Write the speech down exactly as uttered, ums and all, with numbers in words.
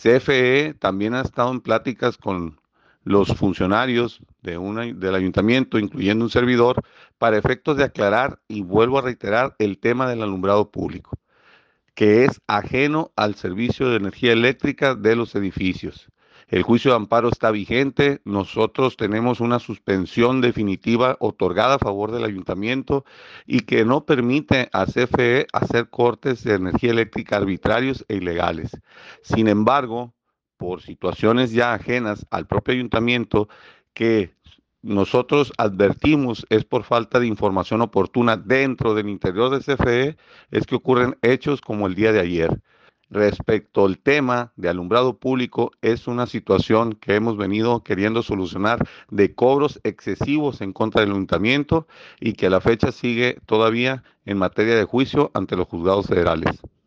C F E también ha estado en pláticas con los funcionarios de una, del ayuntamiento, incluyendo un servidor, para efectos de aclarar, y vuelvo a reiterar, el tema del alumbrado público, que es ajeno al servicio de energía eléctrica de los edificios. El juicio de amparo está vigente. Nosotros tenemos una suspensión definitiva otorgada a favor del ayuntamiento y que no permite a C F E hacer cortes de energía eléctrica arbitrarios e ilegales. Sin embargo, por situaciones ya ajenas al propio ayuntamiento, que nosotros advertimos es por falta de información oportuna dentro del interior de C F E, es que ocurren hechos como el día de ayer. Respecto al tema de alumbrado público, es una situación que hemos venido queriendo solucionar, de cobros excesivos en contra del ayuntamiento, y que a la fecha sigue todavía en materia de juicio ante los juzgados federales.